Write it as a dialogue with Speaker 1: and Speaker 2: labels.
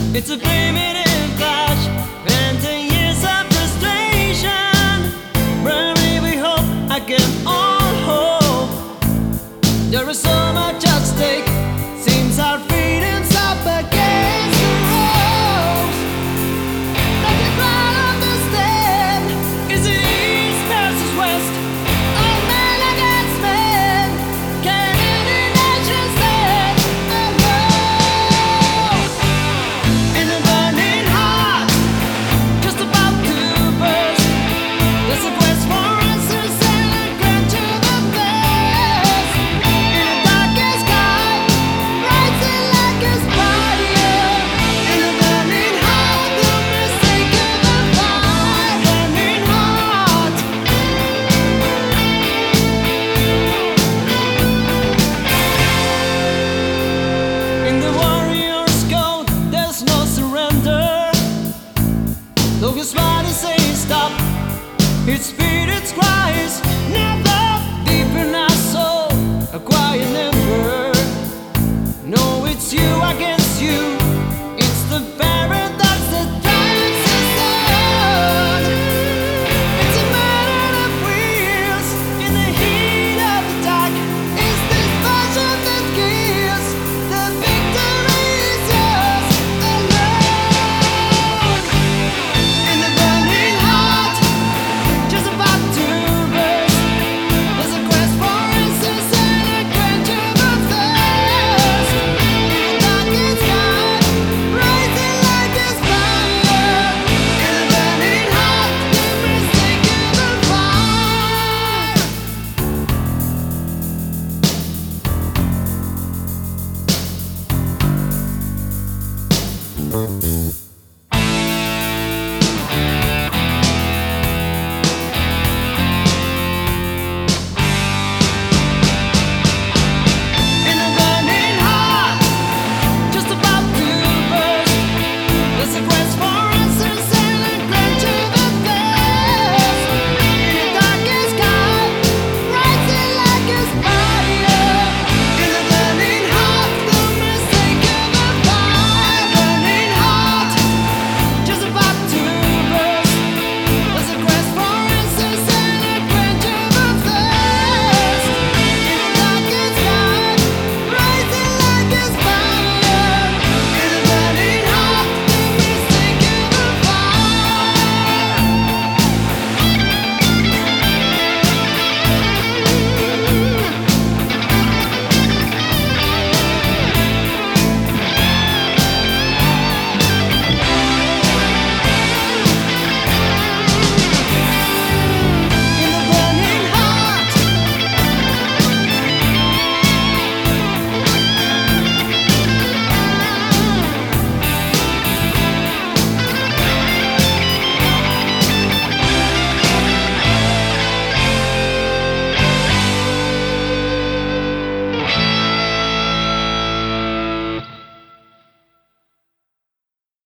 Speaker 1: It's a primitive clash and 10 years of frustration. Really we hope I can all hope. There is so much at stake. Seems our freedom's up against the ropes. Let the crowd understand. Is it east versus west? All men against men. Can any nation stand alone? In a burning heart, just about to burst. There's a quest for answers and a grant to the best. In a darkest sky, rising like a spire. In a burning heart, the mistake of the fire. Burning heart. In the warrior's code, there's no surrender. Though his body says stop, its spirit cries never. Deep in our soul, a quiet never. No, it's you against you. It's the paradox that drives us on. It's a matter of wheels in the heat of attack. It's this passion that kills. The victory is yours alone. In the burning heart, just about to burst. There's a quest for answers and a grant to the thirst. In the darkest sky, rising like a spire. In the burning heart, the mistake of the fire.